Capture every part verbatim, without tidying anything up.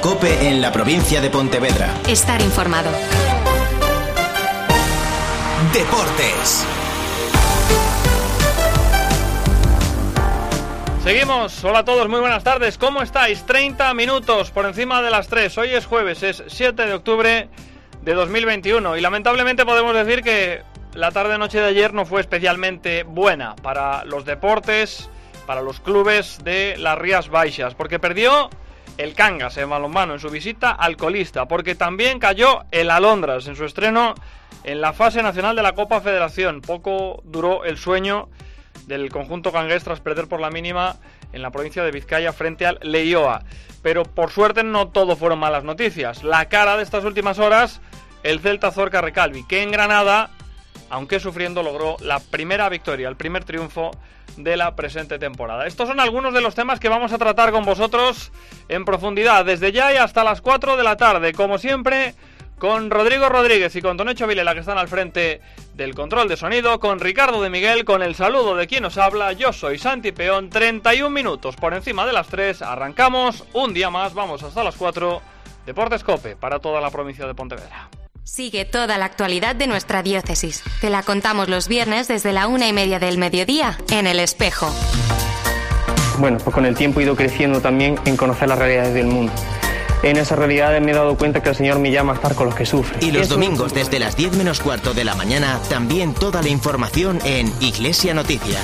COPE en la provincia de Pontevedra. Estar informado. Deportes. Seguimos, hola a todos, muy buenas tardes, ¿cómo estáis? treinta minutos por encima de las tres, hoy es jueves, es siete de octubre de dos mil veintiuno y lamentablemente podemos decir que la tarde-noche de ayer no fue especialmente buena para los deportes, para los clubes de las Rías Baixas, porque perdió el Cangas en balonmano en su visita al colista, porque también cayó el Alondras en su estreno en la fase nacional de la Copa Federación. Poco duró el sueño del conjunto cangués tras perder por la mínima en la provincia de Vizcaya frente al Leioa. Pero por suerte no todo fueron malas noticias. La cara de estas últimas horas, el Celta Zorca Recalvi, que en Granada, aunque sufriendo, logró la primera victoria, el primer triunfo de la presente temporada. Estos son algunos de los temas que vamos a tratar con vosotros en profundidad, desde ya y hasta las cuatro de la tarde, como siempre, con Rodrigo Rodríguez y con Tonecho Vilela, que están al frente del control de sonido, con Ricardo de Miguel, con el saludo de quien os habla. Yo soy Santi Peón. Treinta y un minutos por encima de las tres, arrancamos un día más, vamos hasta las cuatro. Deportes COPE para toda la provincia de Pontevedra. Sigue toda la actualidad de nuestra diócesis. Te la contamos los viernes desde la una y media del mediodía en El Espejo. Bueno, pues con el tiempo he ido creciendo también en conocer las realidades del mundo. En esas realidades me he dado cuenta que el Señor me llama a estar con los que sufren. Y los Eso... domingos desde las diez menos cuarto de la mañana, también toda la información en Iglesia Noticia.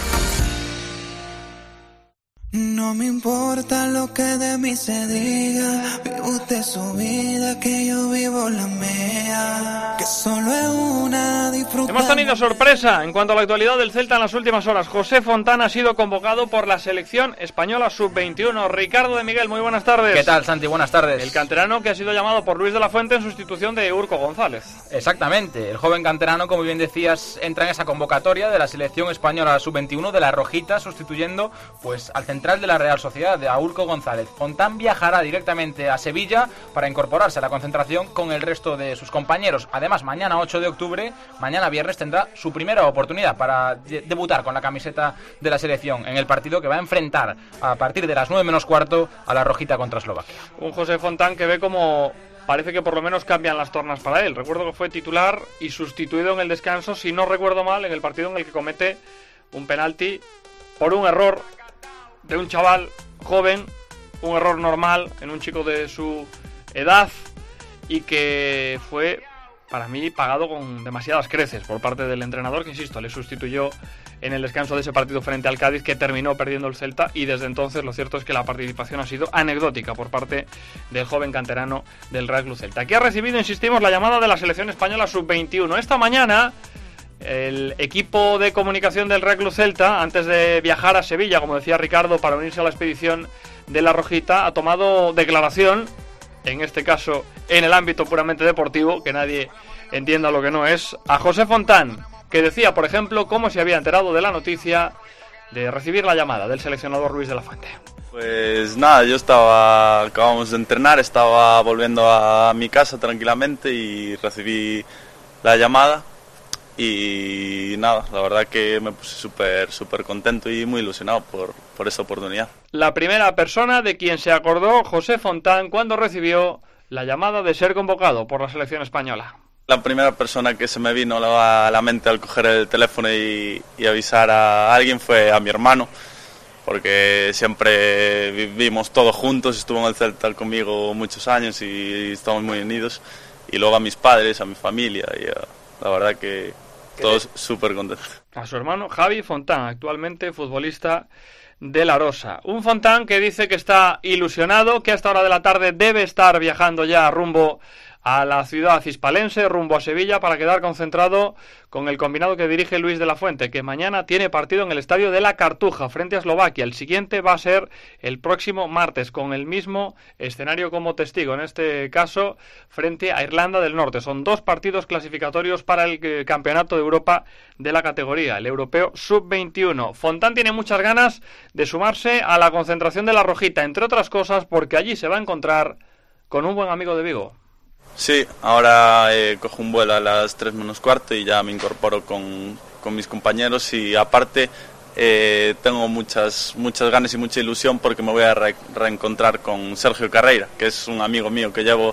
No me importa lo que de mí se diga, vive usted su vida, que yo vivo la mía, que solo es una disfrutar. Hemos tenido sorpresa en cuanto a la actualidad del Celta en las últimas horas. José Fontán ha sido convocado por la selección española sub veintiuno. Ricardo de Miguel, muy buenas tardes. ¿Qué tal, Santi? Buenas tardes. El canterano que ha sido llamado por Luis de la Fuente en sustitución de Urco González. Exactamente, el joven canterano, como bien decías, entra en esa convocatoria de la selección española sub veintiuno de la Rojita, sustituyendo pues al central de la Real Sociedad, de Urco González. Fontán viajará directamente a Sevilla para incorporarse a la concentración con el resto de sus compañeros. Además, mañana ocho de octubre, mañana viernes, tendrá su primera oportunidad para de- debutar con la camiseta de la selección en el partido que va a enfrentar a partir de las nueve menos cuarto a la Rojita contra Eslovaquia. Un José Fontán que ve como parece que por lo menos cambian las tornas para él. Recuerdo que fue titular y sustituido en el descanso, si no recuerdo mal, en el partido en el que comete un penalti por un error de un chaval joven, un error normal en un chico de su edad y que fue, para mí, pagado con demasiadas creces por parte del entrenador, que insisto, le sustituyó en el descanso de ese partido frente al Cádiz, que terminó perdiendo el Celta, y desde entonces lo cierto es que la participación ha sido anecdótica por parte del joven canterano del Real Club Celta, que ha recibido, insistimos, la llamada de la selección española sub veintiuno. Esta mañana el equipo de comunicación del Real Club Celta, antes de viajar a Sevilla, como decía Ricardo, para unirse a la expedición de la Rojita, ha tomado declaración, en este caso en el ámbito puramente deportivo, que nadie entienda lo que no es, a José Fontán, que decía, por ejemplo, cómo se había enterado de la noticia de recibir la llamada del seleccionador Luis de la Fuente. Pues nada, yo estaba, acabamos de entrenar, estaba volviendo a mi casa tranquilamente y recibí la llamada. Y nada, la verdad que me puse súper súper contento y muy ilusionado por, por esa oportunidad. La primera persona de quien se acordó José Fontán cuando recibió la llamada de ser convocado por la selección española. La primera persona que se me vino a la mente al coger el teléfono y, y avisar a alguien fue a mi hermano, porque siempre vivimos todos juntos, estuvo en el Celta conmigo muchos años y estamos muy unidos. Y luego a mis padres, a mi familia, y a, la verdad que todos súper contentos. A su hermano Javi Fontán, actualmente futbolista de La Rosa. Un Fontán que dice que está ilusionado, que a esta hora de la tarde debe estar viajando ya rumbo a la ciudad hispalense, rumbo a Sevilla, para quedar concentrado con el combinado que dirige Luis de la Fuente, que mañana tiene partido en el estadio de la Cartuja frente a Eslovaquia. El siguiente va a ser el próximo martes, con el mismo escenario como testigo, en este caso frente a Irlanda del Norte. Son dos partidos clasificatorios para el eh, Campeonato de Europa de la categoría, el europeo sub veintiuno. Fontán tiene muchas ganas de sumarse a la concentración de la Rojita, entre otras cosas porque allí se va a encontrar con un buen amigo de Vigo. Sí, ahora eh, cojo un vuelo a las tres menos cuarto y ya me incorporo con, con mis compañeros y aparte eh, tengo muchas, muchas ganas y mucha ilusión porque me voy a re- reencontrar con Sergio Carreira, que es un amigo mío que llevo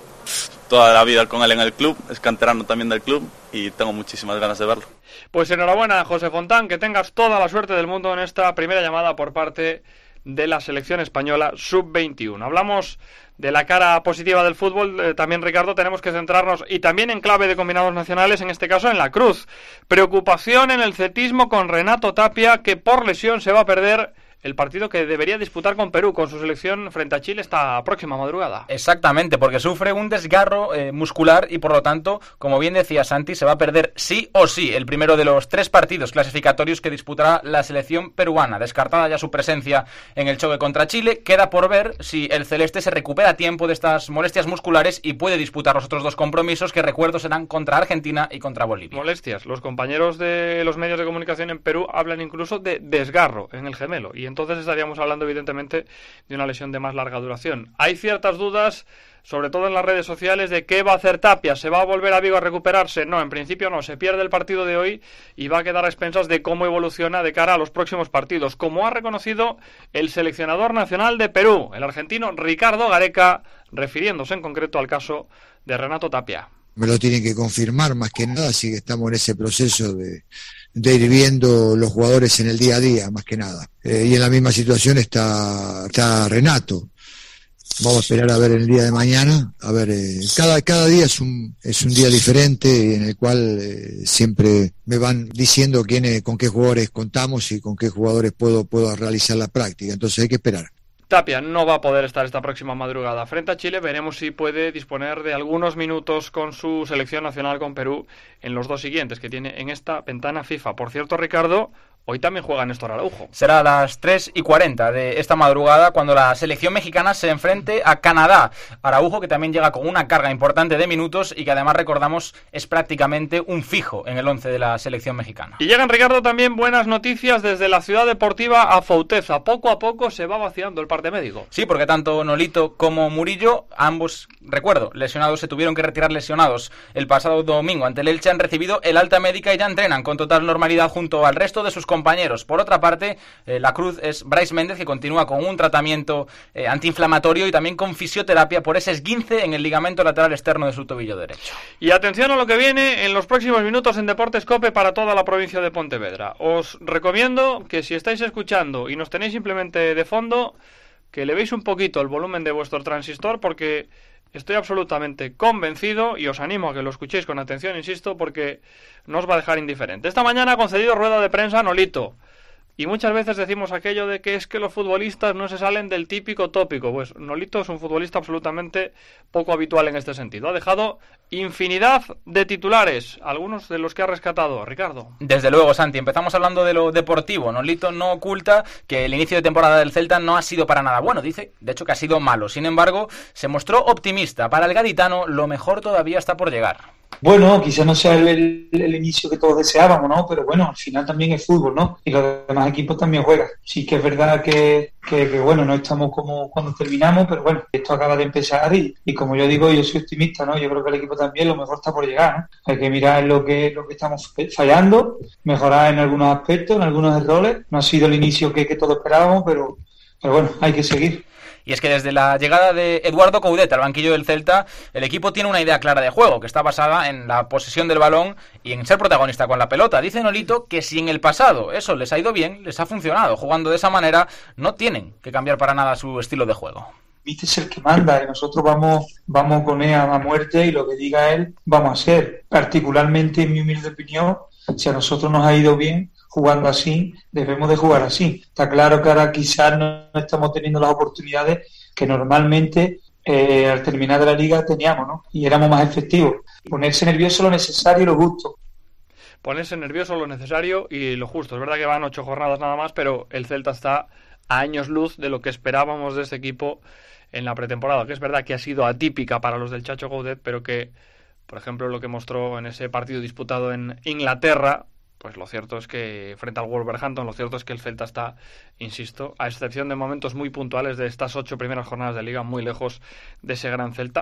toda la vida con él en el club, es canterano también del club y tengo muchísimas ganas de verlo. Pues enhorabuena, José Fontán, que tengas toda la suerte del mundo en esta primera llamada por parte de la selección española sub veintiuno. Hablamos de la cara positiva del fútbol, eh, también, Ricardo, tenemos que centrarnos, y también en clave de combinados nacionales, en este caso en la Cruz. Preocupación en el cetismo con Renato Tapia, que por lesión se va a perder el partido que debería disputar con Perú, con su selección frente a Chile esta próxima madrugada. Exactamente, porque sufre un desgarro eh, muscular y por lo tanto, como bien decía Santi, se va a perder sí o sí el primero de los tres partidos clasificatorios que disputará la selección peruana. Descartada ya su presencia en el choque contra Chile, queda por ver si el celeste se recupera a tiempo de estas molestias musculares y puede disputar los otros dos compromisos que, recuerdo, serán contra Argentina y contra Bolivia. Molestias. Los compañeros de los medios de comunicación en Perú hablan incluso de desgarro en el gemelo, y entonces estaríamos hablando evidentemente de una lesión de más larga duración. Hay ciertas dudas, sobre todo en las redes sociales, de qué va a hacer Tapia. ¿Se va a volver a Vigo a recuperarse? No, en principio no. Se pierde el partido de hoy y va a quedar a expensas de cómo evoluciona de cara a los próximos partidos, como ha reconocido el seleccionador nacional de Perú, el argentino Ricardo Gareca, refiriéndose en concreto al caso de Renato Tapia. Me lo tienen que confirmar más que nada, así que estamos en ese proceso de, de ir viendo los jugadores en el día a día, más que nada. Eh, y en la misma situación está, está Renato. Vamos a esperar a ver el día de mañana. A ver, eh, cada, cada día es un, es un día diferente en el cual eh, siempre me van diciendo quién, con qué jugadores contamos y con qué jugadores puedo, puedo realizar la práctica. Entonces hay que esperar. Tapia no va a poder estar esta próxima madrugada frente a Chile. Veremos si puede disponer de algunos minutos con su selección nacional con Perú en los dos siguientes que tiene en esta ventana FIFA. Por cierto, Ricardo, hoy también juega Néstor Araujo. Será a las tres y cuarenta de esta madrugada cuando la selección mexicana se enfrente a Canadá. Araujo, que también llega con una carga importante de minutos y que además, recordamos, es prácticamente un fijo en el once de la selección mexicana. Y llegan, Ricardo, también buenas noticias desde la ciudad deportiva Afouteza. Poco a poco se va vaciando el parte médico. Sí, porque tanto Nolito como Murillo, ambos, recuerdo, lesionados, se tuvieron que retirar lesionados el pasado domingo ante el Elche, han recibido el alta médica y ya entrenan con total normalidad junto al resto de sus compañeros. Por otra parte, eh, la cruz es Brais Méndez, que continúa con un tratamiento eh, antiinflamatorio y también con fisioterapia por ese esguince en el ligamento lateral externo de su tobillo derecho. Y atención a lo que viene en los próximos minutos en Deportes COPE para toda la provincia de Pontevedra. Os recomiendo que, si estáis escuchando y nos tenéis simplemente de fondo, que le veis un poquito el volumen de vuestro transistor, porque estoy absolutamente convencido y os animo a que lo escuchéis con atención, insisto, porque no os va a dejar indiferente. Esta mañana ha concedido rueda de prensa a Nolito. Y muchas veces decimos aquello de que es que los futbolistas no se salen del típico tópico. Pues Nolito es un futbolista absolutamente poco habitual en este sentido. Ha dejado infinidad de titulares, algunos de los que ha rescatado Ricardo. Desde luego, Santi, empezamos hablando de lo deportivo. Nolito no oculta que el inicio de temporada del Celta no ha sido para nada bueno. Dice, de hecho, que ha sido malo. Sin embargo, se mostró optimista. Para el gaditano, lo mejor todavía está por llegar. Bueno, quizás no sea el, el, el inicio que todos deseábamos, ¿no? Pero bueno, al final también es fútbol, ¿no? Y los demás equipos también juegan. Sí que es verdad que, que, que bueno, no estamos como cuando terminamos, pero bueno, esto acaba de empezar y, y como yo digo, yo soy optimista, ¿no? Yo creo que el equipo también lo mejor está por llegar, ¿no? Hay que mirar lo que, lo que estamos fallando, mejorar en algunos aspectos, en algunos errores. No ha sido el inicio que, que todos esperábamos, pero, pero bueno, hay que seguir. Y es que desde la llegada de Eduardo Coudet al banquillo del Celta, el equipo tiene una idea clara de juego, que está basada en la posesión del balón y en ser protagonista con la pelota. Dice Nolito que si en el pasado eso les ha ido bien, les ha funcionado. Jugando de esa manera, no tienen que cambiar para nada su estilo de juego. Viste, es el que manda y nosotros vamos, vamos con él a muerte y lo que diga él vamos a hacer. Particularmente, en mi humilde opinión, si a nosotros nos ha ido bien jugando así, debemos de jugar así. Está claro que ahora quizás no estamos teniendo las oportunidades que normalmente eh, al terminar de la liga teníamos, ¿no? Y éramos más efectivos. Ponerse nervioso lo necesario y lo justo. Ponerse nervioso lo necesario y lo justo. Es verdad que van ocho jornadas nada más, pero el Celta está a años luz de lo que esperábamos de este equipo en la pretemporada, que es verdad que ha sido atípica para los del Chacho Coudet, pero que, por ejemplo, lo que mostró en ese partido disputado en Inglaterra, pues lo cierto es que frente al Wolverhampton, lo cierto es que el Celta está, insisto, a excepción de momentos muy puntuales de estas ocho primeras jornadas de liga, muy lejos de ese gran Celta.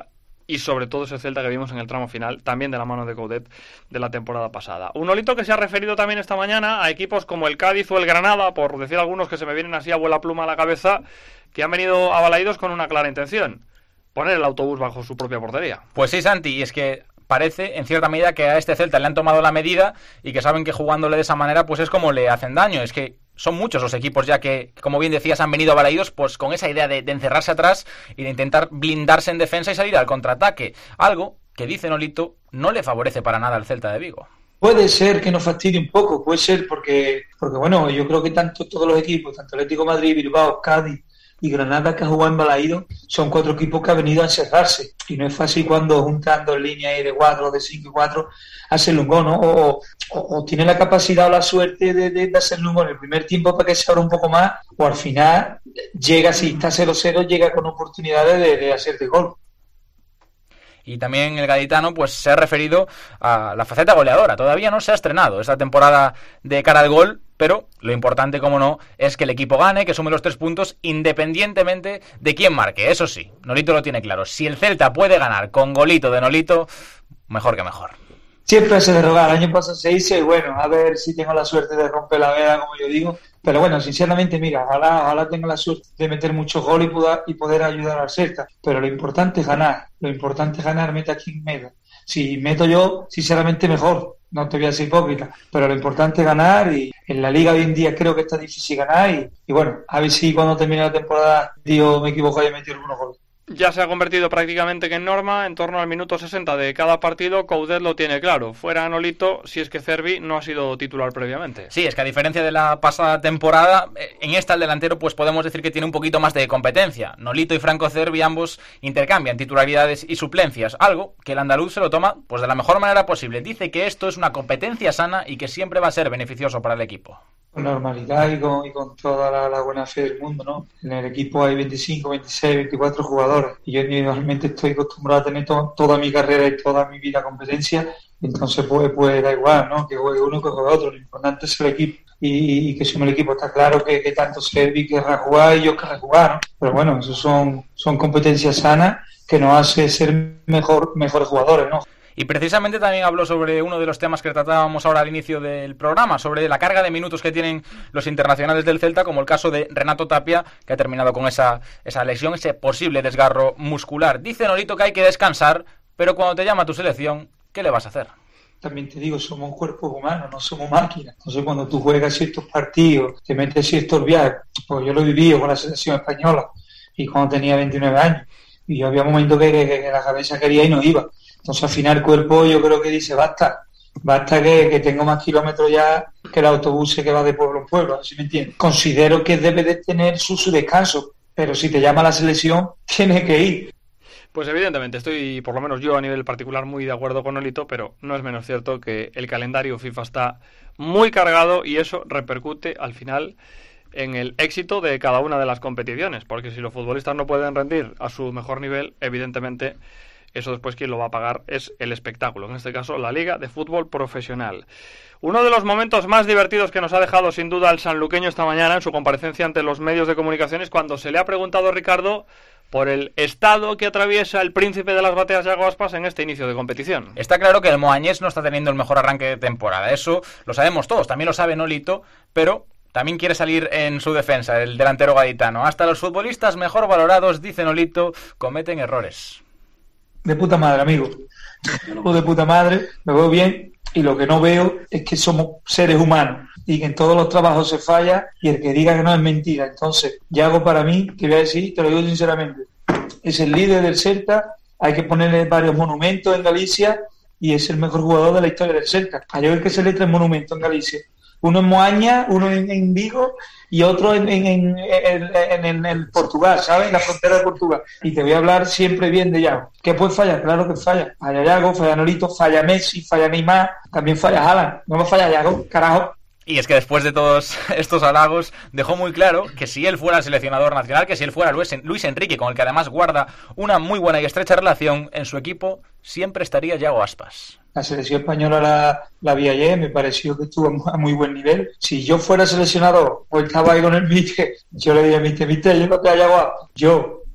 y sobre todo ese Celta que vimos en el tramo final, también de la mano de Coudet de la temporada pasada. Un Nolito que se ha referido también esta mañana a equipos como el Cádiz o el Granada, por decir algunos que se me vienen así a vuela pluma a la cabeza, que han venido abalaídos con una clara intención: poner el autobús bajo su propia portería. Pues sí, Santi, y es que parece, en cierta medida, que a este Celta le han tomado la medida y que saben que jugándole de esa manera pues es como le hacen daño. Es que son muchos los equipos ya que, como bien decías, han venido abalaídos pues con esa idea de, de encerrarse atrás y de intentar blindarse en defensa y salir al contraataque. Algo que, dice Nolito, no le favorece para nada al Celta de Vigo. Puede ser que nos fastidie un poco, puede ser porque, porque bueno, yo creo que tanto todos los equipos, tanto Atlético de Madrid, Bilbao, Cádiz y Granada, que han jugado en Balaído, son cuatro equipos que han venido a encerrarse. Y no es fácil cuando juntando en línea ahí de cuatro, de cinco y cuatro, hacerle un gol, ¿no? O, o, o tiene la capacidad o la suerte de, de, de hacerle un gol en el primer tiempo para que se abra un poco más, o al final llega, si está cero cero, llega con oportunidades de, de hacerte gol. Y también el gaditano pues se ha referido a la faceta goleadora. Todavía no se ha estrenado esta temporada de cara al gol, pero lo importante, como no, es que el equipo gane, que sume los tres puntos independientemente de quién marque. Eso sí, Nolito lo tiene claro: si el Celta puede ganar con golito de Nolito, mejor que mejor. Siempre se derroga. El año pasado se hizo y bueno, a ver si tengo la suerte de romper la veda, como yo digo. Pero bueno, sinceramente, mira, ojalá, ojalá tenga la suerte de meter muchos goles y poder, y poder ayudar al Celta. Pero lo importante es ganar. Lo importante es ganar, meta quien meta. Si meto yo, sinceramente mejor. No te voy a ser hipócrita. Pero lo importante es ganar, y en la Liga hoy en día creo que está difícil ganar. Y, y bueno, a ver si cuando termine la temporada, digo, me equivoco y he metido algunos goles. Ya se ha convertido prácticamente que en norma, en torno al minuto sesenta de cada partido, Coudet lo tiene claro: fuera Nolito, si es que Cervi no ha sido titular previamente. Sí, es que a diferencia de la pasada temporada, en esta el delantero pues podemos decir que tiene un poquito más de competencia. Nolito y Franco Cervi ambos intercambian titularidades y suplencias, algo que el andaluz se lo toma pues de la mejor manera posible. Dice que esto es una competencia sana y que siempre va a ser beneficioso para el equipo. Con normalidad y con, y con toda la, la buena fe del mundo, ¿no? En el equipo hay veinticinco, veintiséis, veinticuatro jugadores y yo individualmente estoy acostumbrado a tener to, toda mi carrera y toda mi vida competencia, entonces pues, pues da igual, ¿no? Que juegue uno que juegue otro, lo importante es el equipo y, y que sume el equipo. Está claro que, que tanto Servi querrá jugar y yo querrá jugar, ¿no? Pero bueno, eso son, son competencias sanas que nos hace ser mejor, mejores jugadores, ¿no? Y precisamente también habló sobre uno de los temas que tratábamos ahora al inicio del programa, sobre la carga de minutos que tienen los internacionales del Celta, como el caso de Renato Tapia, que ha terminado con esa, esa lesión, ese posible desgarro muscular. Dice Nolito que hay que descansar, pero cuando te llama tu selección, ¿qué le vas a hacer? También te digo, somos cuerpos humanos, no somos máquinas. Entonces cuando tú juegas ciertos partidos, te metes ciertos viajes, pues yo lo he vivido con la selección española y cuando tenía veintinueve años, y yo había momentos que, que, que la cabeza quería y no iba. Entonces al final el cuerpo yo creo que dice basta, basta que, que tengo más kilómetros ya que el autobús que va de pueblo en pueblo, ¿sí me entiendes? Considero que debe de tener su, su descanso, pero si te llama la selección, tienes que ir. Pues evidentemente estoy, por lo menos yo a nivel particular, muy de acuerdo con Nolito, pero no es menos cierto que el calendario FIFA está muy cargado y eso repercute al final en el éxito de cada una de las competiciones, porque si los futbolistas no pueden rendir a su mejor nivel, evidentemente eso después quien lo va a pagar es el espectáculo, en este caso la Liga de Fútbol Profesional. Uno de los momentos más divertidos que nos ha dejado sin duda el sanluqueño esta mañana en su comparecencia ante los medios de comunicación es cuando se le ha preguntado a Ricardo por el estado que atraviesa el príncipe de las bateas Yago Aspas en este inicio de competición. Está claro que el moañés no está teniendo el mejor arranque de temporada, eso lo sabemos todos, también lo sabe Nolito, pero también quiere salir en su defensa el delantero gaditano. Hasta los futbolistas mejor valorados, dice Nolito, cometen errores. De puta madre, amigo. Yo de puta madre, me veo bien y lo que no veo es que somos seres humanos y que en todos los trabajos se falla y el que diga que no es mentira. Entonces, Yago para mí, te voy a decir, te lo digo sinceramente, es el líder del Celta, hay que ponerle varios monumentos en Galicia y es el mejor jugador de la historia del Celta. A Yago hay que hacerle tres monumentos en Galicia. Uno en Moaña, uno en, en Vigo y otro en, en, en, en, en, en el Portugal, ¿sabes? En la frontera de Portugal. Y te voy a hablar siempre bien de Yago. ¿Qué puede fallar? Claro que falla. Falla Yago, falla Nolito, falla Messi, falla Neymar, también falla Haaland. No me falla Yago, carajo. Y es que después de todos estos halagos dejó muy claro que si él fuera el seleccionador nacional, que si él fuera Luis, Luis Enrique, con el que además guarda una muy buena y estrecha relación, en su equipo siempre estaría Yago Aspas. La selección española la, la vi ayer, me pareció que estuvo a muy buen nivel. Si yo fuera seleccionador o estaba ahí con el míster, yo le diría, míster, míster, yo no te haya Yago Aspas. Yo,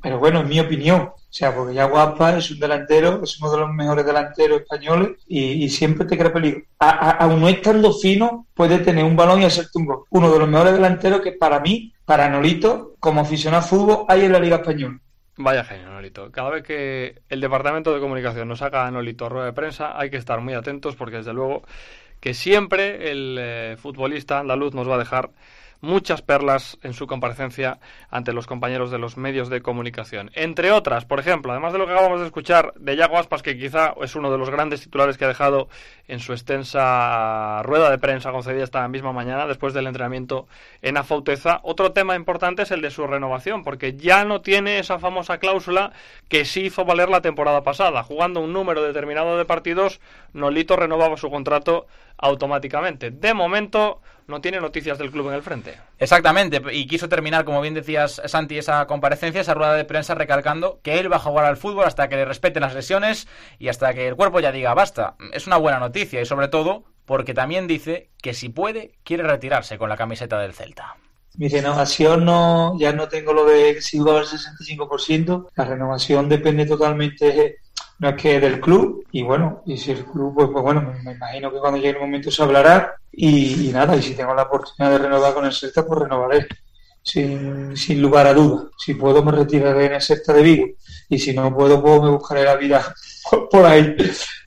pero bueno, en mi opinión, o sea, porque Yago Aspas es un delantero, es uno de los mejores delanteros españoles y, y siempre te crea peligro. A, a, aún no estando fino, puede tener un balón y hacerte un gol. Uno de los mejores delanteros que para mí, para Nolito, como aficionado al fútbol, hay en la Liga Española. Vaya genio, Nolito. Cada vez que el Departamento de Comunicación nos saca a Nolito a rueda de prensa, hay que estar muy atentos porque desde luego que siempre el eh, futbolista andaluz nos va a dejar muchas perlas en su comparecencia ante los compañeros de los medios de comunicación. Entre otras, por ejemplo, además de lo que acabamos de escuchar de Yago Aspas, que quizá es uno de los grandes titulares que ha dejado en su extensa rueda de prensa concedida esta misma mañana después del entrenamiento en Afouteza, otro tema importante es el de su renovación, porque ya no tiene esa famosa cláusula que sí hizo valer la temporada pasada. Jugando un número determinado de partidos, Nolito renovaba su contrato automáticamente. De momento no tiene noticias del club en el frente. Exactamente, y quiso terminar, como bien decías, Santi, esa comparecencia, esa rueda de prensa, recalcando que él va a jugar al fútbol hasta que le respeten las lesiones y hasta que el cuerpo ya diga basta. Es una buena noticia y sobre todo porque también dice que si puede, quiere retirarse con la camiseta del Celta. Mi renovación no, ya no tengo lo de si jugar al sesenta y cinco por ciento, la renovación depende totalmente, no es que del club, y bueno, y si el club, pues, pues bueno, me, me imagino que cuando llegue el momento se hablará, y, y nada, y si tengo la oportunidad de renovar con el Celta, pues renovaré, sin, sin lugar a dudas. Si puedo me retiraré en el Celta de Vigo, y si no puedo, pues me buscaré la vida por, por ahí.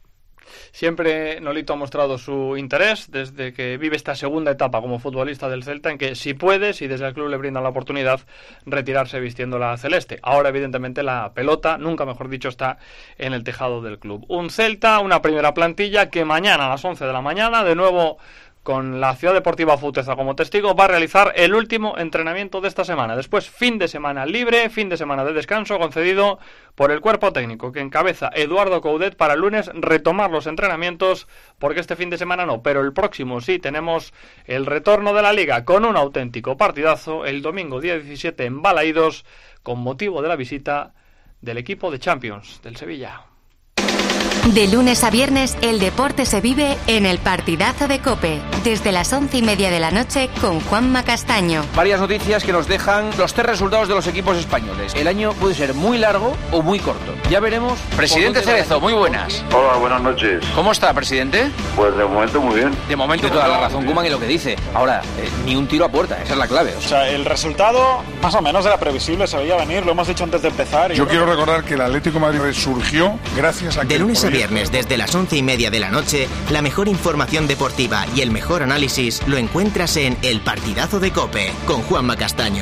Siempre Nolito ha mostrado su interés desde que vive esta segunda etapa como futbolista del Celta, en que si puede, si desde el club le brindan la oportunidad, retirarse vistiendo la celeste. Ahora, evidentemente, la pelota, nunca mejor dicho, está en el tejado del club. Un Celta, una primera plantilla que mañana a las once de la mañana, de nuevo con la Ciudad Deportiva Afouteza como testigo, va a realizar el último entrenamiento de esta semana. Después, fin de semana libre, fin de semana de descanso concedido por el cuerpo técnico que encabeza Eduardo Coudet para el lunes retomar los entrenamientos, porque este fin de semana no, pero el próximo sí tenemos el retorno de la Liga con un auténtico partidazo el domingo día diecisiete en Balaídos con motivo de la visita del equipo de Champions del Sevilla. De lunes a viernes, el deporte se vive en el partidazo de COPE, desde las once y media de la noche con Juanma Castaño. Varias noticias que nos dejan los tres resultados de los equipos españoles. El año puede ser muy largo o muy corto. Ya veremos. Presidente Cerezo, muy buenas. Hola, buenas noches. ¿Cómo está, presidente? Pues de momento muy bien. De momento tiene toda la razón Koeman en lo que dice. Ahora, eh, ni un tiro a puerta, esa es la clave. O sea, el resultado más o menos era previsible, se veía venir, lo hemos dicho antes de empezar. Y Yo quiero recordar que el Atlético de Madrid resurgió gracias a que... De lunes a viernes, desde las once y media de la noche, la mejor información deportiva y el mejor análisis lo encuentras en El Partidazo de COPE, con Juanma Castaño.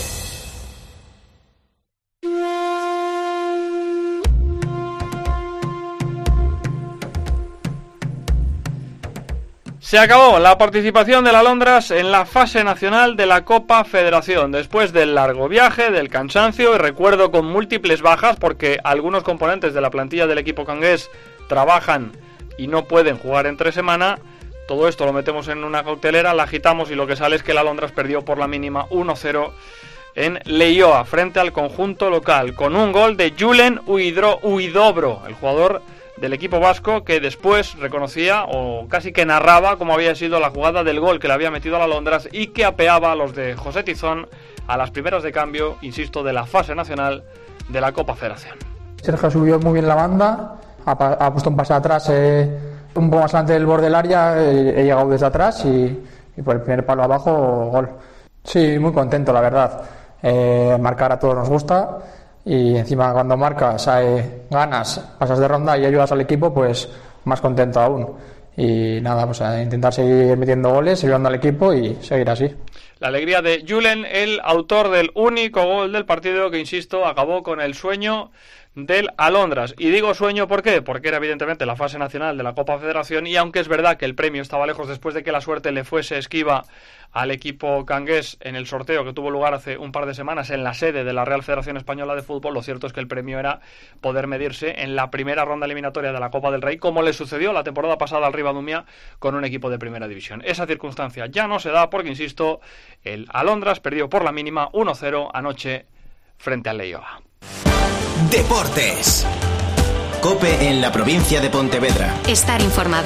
Se acabó la participación del Alondras en la fase nacional de la Copa Federación, después del largo viaje, del cansancio y recuerdo con múltiples bajas, porque algunos componentes de la plantilla del equipo cangués trabajan y no pueden jugar entre semana. Todo esto lo metemos en una cautelera, la agitamos y lo que sale es que el Alondras perdió por la mínima uno cero en Leioa frente al conjunto local, con un gol de Julen Huidobro, el jugador del equipo vasco, que después reconocía o casi que narraba cómo había sido la jugada del gol que le había metido al Alondras y que apeaba a los de José Tizón a las primeras de cambio, insisto, de la fase nacional de la Copa Federación. Sergio subió muy bien la banda, ha, ha puesto un pase atrás, eh, un poco más delante del borde del área, eh, he llegado desde atrás y, y por el primer palo abajo, gol. Sí, muy contento, la verdad. Eh, marcar a todos nos gusta. Y encima cuando marcas, eh, ganas, pasas de ronda y ayudas al equipo, pues más contento aún. Y nada, pues a intentar seguir metiendo goles, ayudando al equipo y seguir así. La alegría de Julen, el autor del único gol del partido que, insisto, acabó con el sueño del Alondras. Y digo sueño, ¿por qué? Porque era evidentemente la fase nacional de la Copa Federación y aunque es verdad que el premio estaba lejos después de que la suerte le fuese esquiva al equipo cangués en el sorteo que tuvo lugar hace un par de semanas en la sede de la Real Federación Española de Fútbol, lo cierto es que el premio era poder medirse en la primera ronda eliminatoria de la Copa del Rey, como le sucedió la temporada pasada al Ribadumia con un equipo de primera división. Esa circunstancia ya no se da porque, insisto, el Alondras perdió por la mínima uno cero anoche frente al Leioa. Deportes. COPE en la provincia de Pontevedra. Estar informado.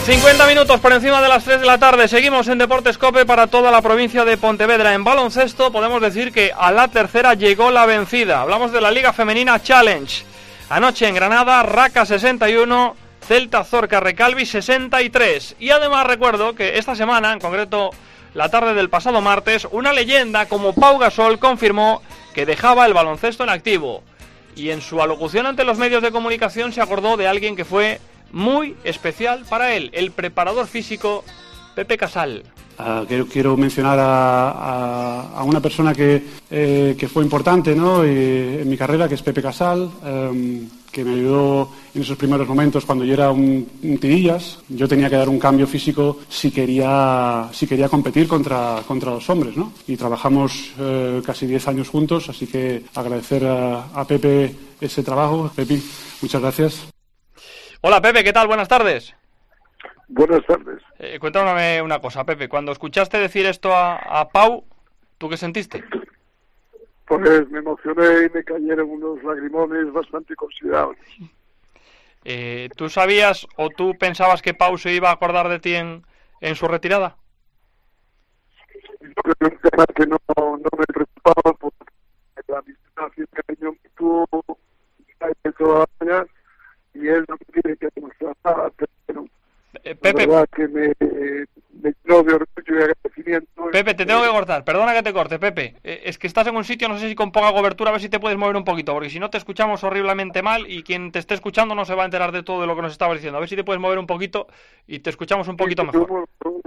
cincuenta minutos por encima de las tres de la tarde. Seguimos en Deportes COPE para toda la provincia de Pontevedra. En baloncesto podemos decir que a la tercera llegó la vencida. Hablamos de la Liga Femenina Challenge. Anoche en Granada, Raca sesenta y uno, Celta Zorca Recalvi sesenta y tres. Y además recuerdo que esta semana, en concreto la tarde del pasado martes, una leyenda como Pau Gasol confirmó que dejaba el baloncesto en activo. Y en su alocución ante los medios de comunicación se acordó de alguien que fue muy especial para él, el preparador físico Pepe Casal. Uh, quiero, quiero mencionar a, a, a una persona que, eh, que fue importante, ¿no? y, en mi carrera, que es Pepe Casal, um, que me ayudó en esos primeros momentos cuando yo era un, un tirillas. Yo tenía que dar un cambio físico si quería, si quería competir contra, contra los hombres, ¿no? Y trabajamos eh, casi diez años juntos, así que agradecer a, a Pepe ese trabajo. Pepe, muchas gracias. Hola Pepe, ¿qué tal? Buenas tardes. Buenas tardes. Eh, cuéntame una cosa, Pepe. Cuando escuchaste decir esto a, a Pau, ¿tú qué sentiste? Pues me emocioné y me cayeron unos lagrimones bastante considerables. Eh, ¿Tú sabías o tú pensabas que Pau se iba a acordar de ti en, en su retirada? Es un tema que no, no me preocupaba porque la amistad y el cariño que tuvo de toda la vida, y él no me tiene que demostrar nada, pero eh, Pepe, la verdad que me, me llenó de orgullo y agradecimiento. Pepe, te tengo que cortar, perdona que te corte, Pepe. Eh, es que estás en un sitio, no sé si con poca cobertura, a ver si te puedes mover un poquito, porque si no te escuchamos horriblemente mal y quien te esté escuchando no se va a enterar de todo de lo que nos estabas diciendo. A ver si te puedes mover un poquito y te escuchamos un poquito mejor.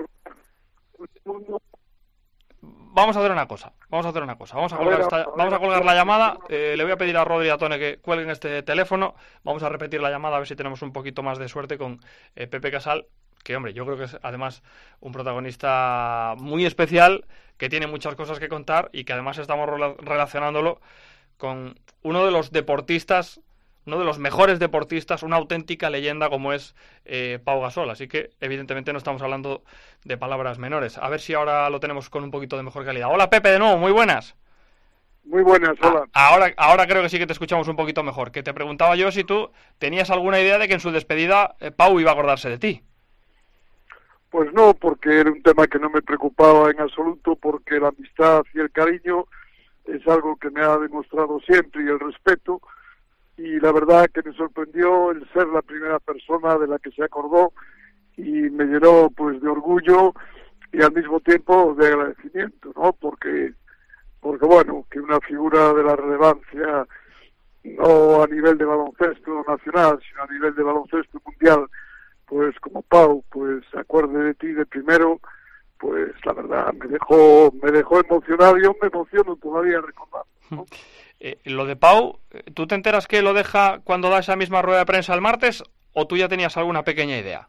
Vamos a hacer una cosa, vamos a hacer una cosa, vamos a colgar, esta, vamos a colgar la llamada, eh, le voy a pedir a Rodri y a Tone que cuelguen este teléfono, vamos a repetir la llamada a ver si tenemos un poquito más de suerte con eh, Pepe Casal, que hombre, yo creo que es además un protagonista muy especial, que tiene muchas cosas que contar y que además estamos relacionándolo con uno de los deportistas, uno de los mejores deportistas, una auténtica leyenda como es eh, Pau Gasol. Así que evidentemente no estamos hablando de palabras menores. A ver si ahora lo tenemos con un poquito de mejor calidad. Hola Pepe, de nuevo, muy buenas. Muy buenas, hola. Ah, ahora, ahora creo que sí que te escuchamos un poquito mejor. Que te preguntaba yo si tú tenías alguna idea de que en su despedida eh, Pau iba a acordarse de ti. Pues no, porque era un tema que no me preocupaba en absoluto, porque la amistad y el cariño es algo que me ha demostrado siempre, y el respeto. Y la verdad que me sorprendió el ser la primera persona de la que se acordó y me llenó pues de orgullo y al mismo tiempo de agradecimiento, ¿no? Porque, porque bueno, que una figura de la relevancia, no a nivel de baloncesto nacional, sino a nivel de baloncesto mundial, pues como Pau, pues se acuerde de ti de primero, pues la verdad me dejó, me dejó emocionado. Yo me emociono todavía recordando, ¿no? Eh, lo de Pau, ¿tú te enteras que lo deja cuando da esa misma rueda de prensa el martes o tú ya tenías alguna pequeña idea?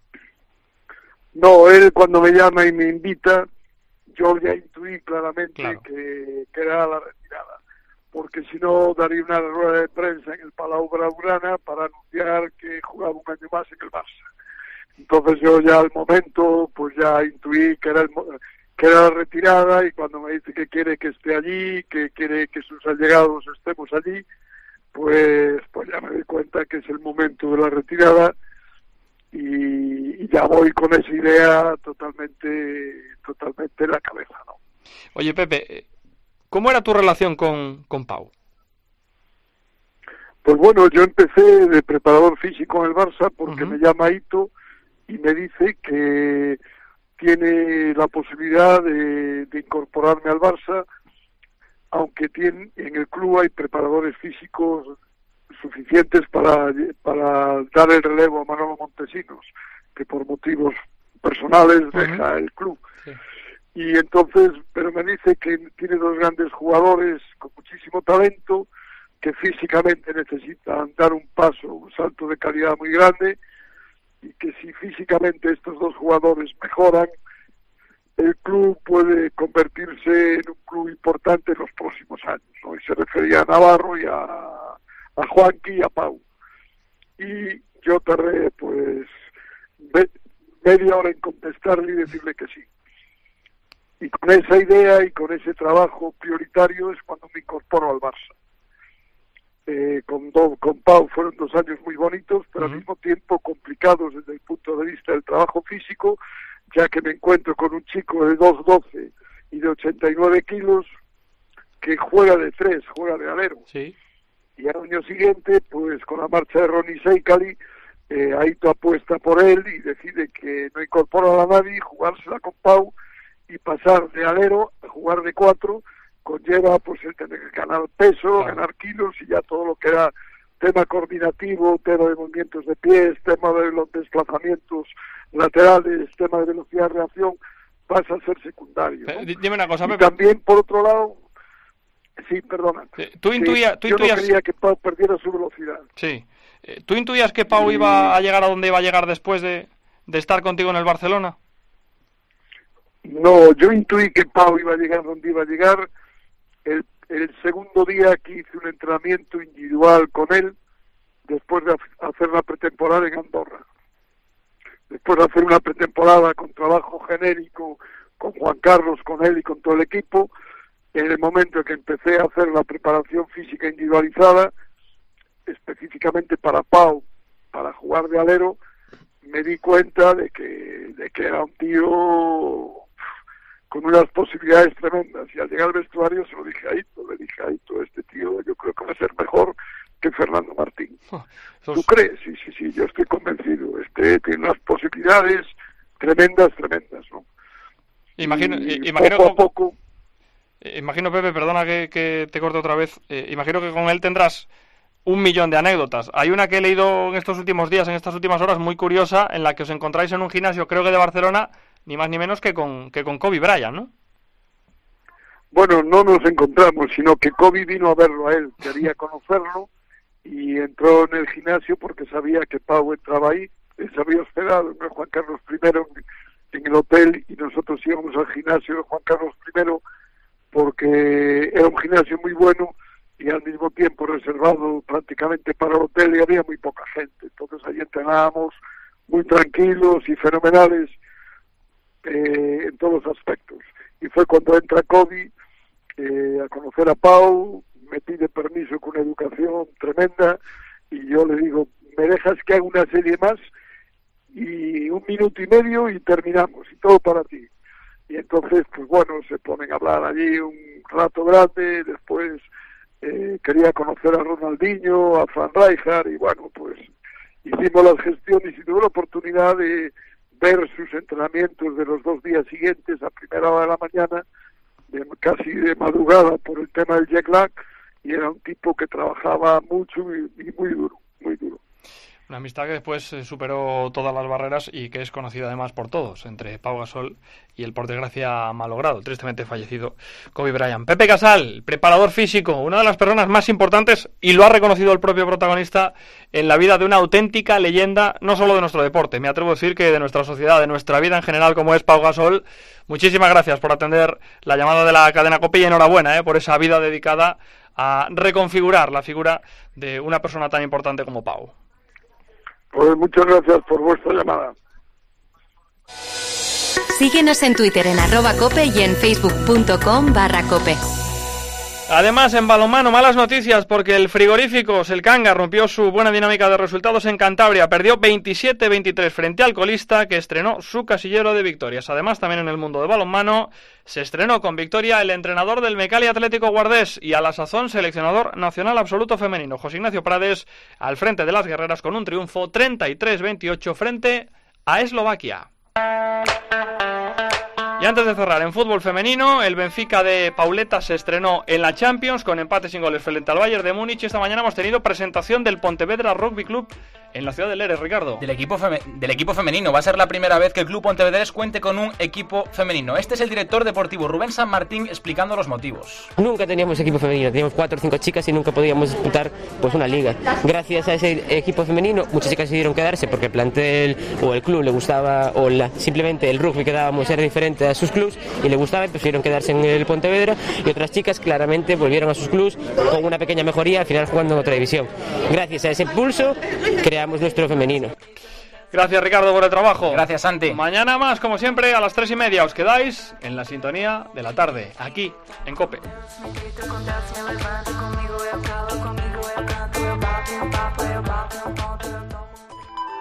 No, él cuando me llama y me invita, yo ya intuí claramente claro. que, que era la retirada, porque si no daría una rueda de prensa en el Palau Blaugrana para anunciar que jugaba un año más en el Barça. Entonces yo ya al momento pues ya intuí que era el que era la retirada, y cuando me dice que quiere que esté allí, que quiere que sus allegados estemos allí, pues pues ya me doy cuenta que es el momento de la retirada, y, y ya voy con esa idea totalmente totalmente en la cabeza, ¿no? Oye Pepe, ¿cómo era tu relación con, con Pau? Pues bueno, yo empecé de preparador físico en el Barça porque Uh-huh. me llama Ito y me dice que tiene la posibilidad de, de incorporarme al Barça, aunque tiene, en el club hay preparadores físicos suficientes para, para dar el relevo a Manolo Montesinos, que por motivos personales uh-huh. deja el club. Sí. Y entonces, pero me dice que tiene dos grandes jugadores con muchísimo talento, que físicamente necesitan dar un paso, un salto de calidad muy grande, y que si físicamente estos dos jugadores mejoran, el club puede convertirse en un club importante en los próximos años, ¿no? Y se refería a Navarro y a, a Juanqui y a Pau. Y yo tardé pues me, media hora en contestarle y decirle que sí. Y con esa idea y con ese trabajo prioritario es cuando me incorporo al Barça. eh, con, do, con Pau fueron dos años muy bonitos, pero uh-huh. al mismo tiempo complicados desde el punto de vista del trabajo físico, ya que me encuentro con un chico de dos doce y de ochenta y nueve kilos que juega de tres, juega de alero. Sí. Y al año siguiente, pues con la marcha de Ronnie Seikali, eh, Aito apuesta por él y decide que no incorpora a nadie, jugársela con Pau y pasar de alero a jugar de cuatro, conlleva pues el tener que ganar peso, claro. ganar kilos y ya todo lo que era tema coordinativo, tema de movimientos de pies, tema de los desplazamientos laterales, tema de velocidad de reacción, pasa a ser secundario, ¿no? Eh, dime una cosa, y Pepe. También, por otro lado, sí, perdona, eh, tú intuías, tú yo intuías... no quería que Pau perdiera su velocidad. Sí. Eh, ¿Tú intuías que Pau y... iba a llegar a donde iba a llegar después de, de estar contigo en el Barcelona? No, yo intuí que Pau iba a llegar donde iba a llegar. El, el segundo día que hice un entrenamiento individual con él, después de hacer la pretemporada en Andorra. Después de hacer una pretemporada con trabajo genérico, con Juan Carlos, con él y con todo el equipo, en el momento en que empecé a hacer la preparación física individualizada, específicamente para Pau, para jugar de alero, me di cuenta de que, de que era un tío con unas posibilidades tremendas, y al llegar al vestuario se lo dije a Aito, le dije a Aito, este tío yo creo que va a ser mejor que Fernando Martín. Oh, sos... ¿Tú crees? Sí, sí, sí, yo estoy convencido, este tiene unas posibilidades tremendas, tremendas, ¿no? Imagino, y imagino poco a poco... Imagino, Pepe, perdona que, que te corte otra vez, eh, imagino que con él tendrás un millón de anécdotas. Hay una que he leído en estos últimos días, en estas últimas horas, muy curiosa, en la que os encontráis en un gimnasio, creo que de Barcelona, ni más ni menos que con que con Kobe Bryant, ¿no? Bueno, no nos encontramos, sino que Kobe vino a verlo a él, quería conocerlo, y entró en el gimnasio porque sabía que Pau entraba ahí, él se había hospedado en el Juan Carlos primero en el hotel, y nosotros íbamos al gimnasio de Juan Carlos primero porque era un gimnasio muy bueno y al mismo tiempo reservado prácticamente para el hotel, y había muy poca gente, entonces ahí entrenábamos muy tranquilos y fenomenales eh, en todos los aspectos. Y fue cuando entra Kobe eh, a conocer a Pau, me pide permiso con una educación tremenda, y yo le digo, ¿me dejas que haga una serie más? Y un minuto y medio y terminamos, y todo para ti. Y entonces, pues bueno, se ponen a hablar allí un rato grande, después eh, quería conocer a Ronaldinho, a Fran Rijkaard, y bueno, pues hicimos las gestiones y tuve la oportunidad de ver sus entrenamientos de los dos días siguientes a primera hora de la mañana, de, casi de madrugada por el tema del jet lag, y era un tipo que trabajaba mucho y, y muy duro, muy duro. Una amistad que después eh, superó todas las barreras y que es conocida además por todos, entre Pau Gasol y el por desgracia malogrado, tristemente fallecido Kobe Bryant. Pepe Casal, preparador físico, una de las personas más importantes, y lo ha reconocido el propio protagonista, en la vida de una auténtica leyenda, no solo de nuestro deporte, me atrevo a decir que de nuestra sociedad, de nuestra vida en general, como es Pau Gasol. Muchísimas gracias por atender la llamada de la cadena COPE y enhorabuena eh, por esa vida dedicada a reconfigurar la figura de una persona tan importante como Pau. Pues muchas gracias por vuestra llamada. Síguenos en Twitter en arroba cope y en facebook.com barra cope. Además, en balonmano, malas noticias porque el frigorífico Selcanga rompió su buena dinámica de resultados en Cantabria. Perdió veintisiete veintitrés frente al colista, que estrenó su casillero de victorias. Además, también en el mundo de balonmano, se estrenó con victoria el entrenador del Mecali Atlético Guardés y a la sazón seleccionador nacional absoluto femenino, José Ignacio Prades, al frente de las guerreras con un triunfo treinta y tres veintiocho frente a Eslovaquia. Y antes de cerrar, en fútbol femenino, el Benfica de Pauleta se estrenó en la Champions con empate sin goles frente al Bayern de Múnich. Esta mañana hemos tenido presentación del Pontevedra Rugby Club en la ciudad de Leres, Ricardo. Del equipo, feme- del equipo femenino. Va a ser la primera vez que el Club Pontevedrés cuente con un equipo femenino. Este es el director deportivo Rubén San Martín explicando los motivos. Nunca teníamos equipo femenino, teníamos cuatro o cinco chicas y nunca podíamos disputar pues una liga. Gracias a ese equipo femenino, muchas chicas decidieron quedarse porque el plantel o el club le gustaba, o la, simplemente el rugby que dábamos era diferente a sus clubs y le gustaba y prefirieron quedarse en el Pontevedra, y otras chicas claramente volvieron a sus clubs con una pequeña mejoría, al final jugando en otra división. Gracias a ese impulso creamos nuestro femenino. Gracias, Ricardo, por el trabajo. Gracias, Santi. Mañana más, como siempre, a las tres y media. Os quedáis en la sintonía de la tarde, aquí, en COPE.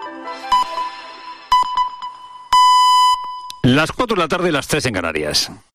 Las cuatro de la tarde, las tres en Canarias.